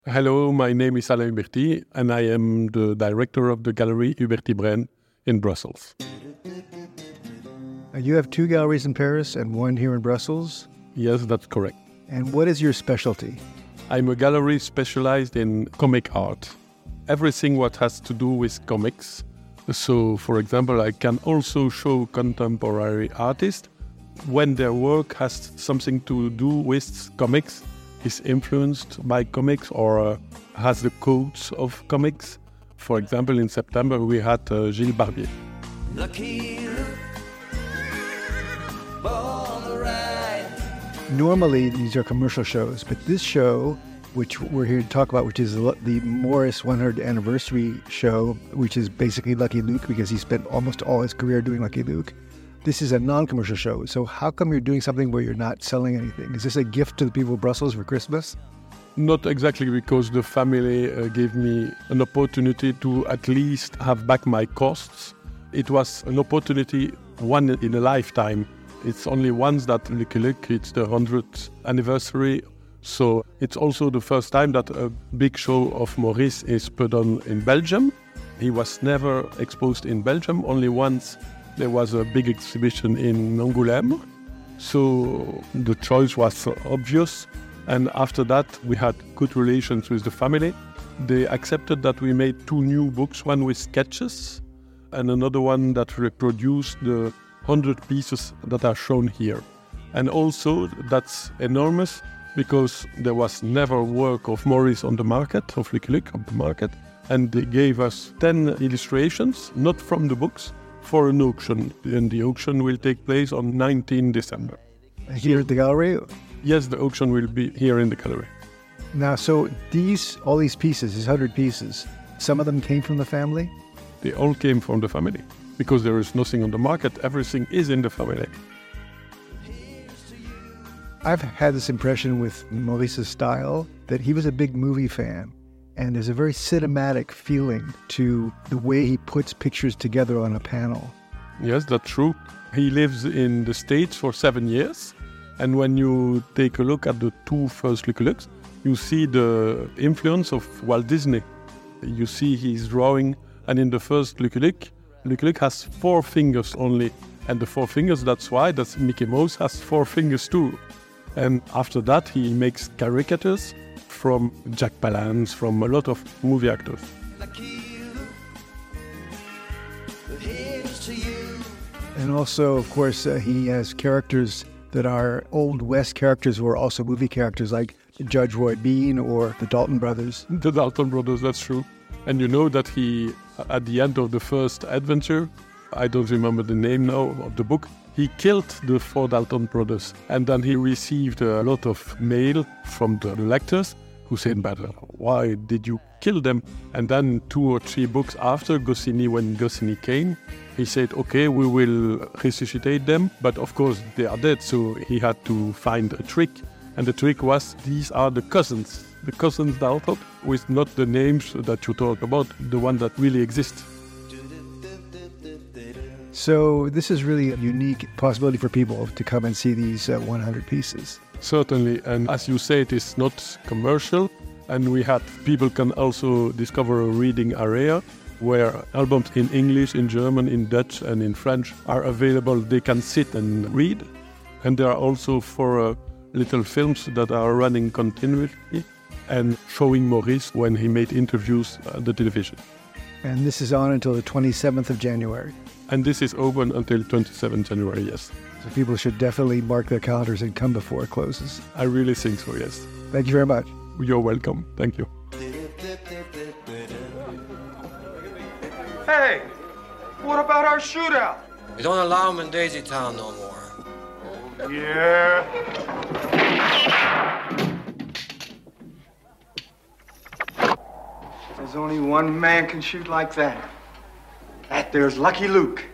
Hello, my name is Alain Huberty, and I am the director of the gallery Huberty Braine in Brussels. You have 2 galleries in Paris and 1 here in Brussels? Yes, that's correct. And what is your specialty? I'm a gallery specialized in comic art. Everything what has to do with comics. So, for example, I can also show contemporary artists when their work has something to do with comics, is influenced by comics or has the codes of comics. For example, in September we had Gilles Barbier. Normally these are commercial shows, but this show, which we're here to talk about, which is the Maurice 100th anniversary show, which is basically Lucky Luke because he spent almost all his career doing Lucky Luke. This is a non-commercial show. So how come you're doing something where you're not selling anything? Is this a gift to the people of Brussels for Christmas? Not exactly, because the family gave me an opportunity to at least have back my costs. It was an opportunity, one in a lifetime. It's only once that Lucky Luke, it's the 100th anniversary. So it's also the first time that a big show of Maurice is put on in Belgium. He was never exposed in Belgium. Only once there was a big exhibition in Angoulême. So the choice was obvious. And after that, we had good relations with the family. They accepted that we made 2 new books, one with sketches and another one that reproduced the 100 pieces that are shown here. And also, that's enormous, because there was never work of Maurice on the market, of Lucky Luke on the market, and they gave us 10 illustrations, not from the books, for an auction. And the auction will take place on 19 December. Here at the gallery? Yes, the auction will be here in the gallery. Now, so all these pieces, these 100 pieces, some of them came from the family? They all came from the family, because there is nothing on the market, everything is in the family. I've had this impression with Maurice's style that he was a big movie fan, and there's a very cinematic feeling to the way he puts pictures together on a panel. Yes, that's true. He lives in the States for 7 years, and when you take a look at the 2 first Lucky Lukes, you see the influence of Walt Disney. You see his drawing, and in the first Lucky Luke has 4 fingers only, and the 4 fingers, that's why Mickey Mouse has 4 fingers too. And after that, he makes caricatures from Jack Palance, from a lot of movie actors. And also, of course, he has characters that are Old West characters who are also movie characters, like Judge Roy Bean or the Dalton brothers. The Dalton brothers, that's true. And you know that he, at the end of the first adventure, I don't remember the name now of the book, he killed the 4 Dalton brothers, and then he received a lot of mail from the lectors who said, "But why did you kill them?" And then 2 or 3 books after, when Goscinny came, he said, "Okay, we will resuscitate them, but of course they are dead." So he had to find a trick, and the trick was, these are the cousins Dalton, with not the names that you talk about, the one that really exist. So this is really a unique possibility for people to come and see these 100 pieces. Certainly, and as you say, it is not commercial, and people can also discover a reading area where albums in English, in German, in Dutch and in French are available. They can sit and read, and there are also 4 little films that are running continuously and showing Maurice when he made interviews on the television. And this is on until the 27th of January. And this is open until 27th January, yes. So people should definitely mark their calendars and come before it closes. I really think so, yes. Thank you very much. You're welcome. Thank you. Hey, what about our shootout? We don't allow them in Daisy Town no more. Yeah. There's only one man can shoot like that. That there's Lucky Luke.